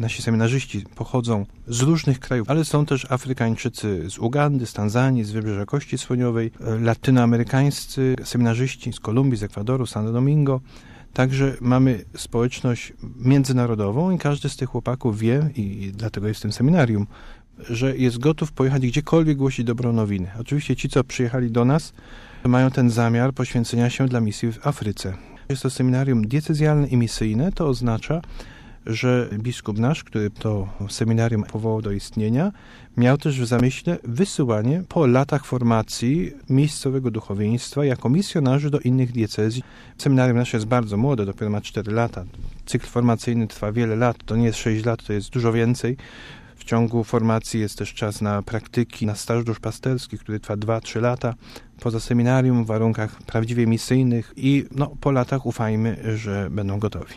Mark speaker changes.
Speaker 1: nasi seminarzyści pochodzą z różnych krajów, ale są też Afrykańczycy z Ugandy, z Tanzanii, z Wybrzeża Kości Słoniowej, latynoamerykańscy seminarzyści z Kolumbii, z Ekwadoru, Santo Domingo. Także mamy społeczność międzynarodową i każdy z tych chłopaków wie, i dlatego jest w tym seminarium, że jest gotów pojechać gdziekolwiek głosić dobrą nowinę. Oczywiście ci, co przyjechali do nas, mają ten zamiar poświęcenia się dla misji w Afryce. Jest to seminarium diecezjalne i misyjne, to oznacza, że biskup nasz, który to seminarium powołał do istnienia, miał też w zamyśle wysyłanie po latach formacji miejscowego duchowieństwa jako misjonarzy do innych diecezji. Seminarium nasze jest bardzo młode, dopiero ma 4 lata. Cykl formacyjny trwa wiele lat, to nie jest 6 lat, to jest dużo więcej. W ciągu formacji jest też czas na praktyki, na staż duszpasterski, który trwa 2-3 lata. Poza seminarium w warunkach prawdziwie misyjnych i po latach ufajmy, że będą gotowi.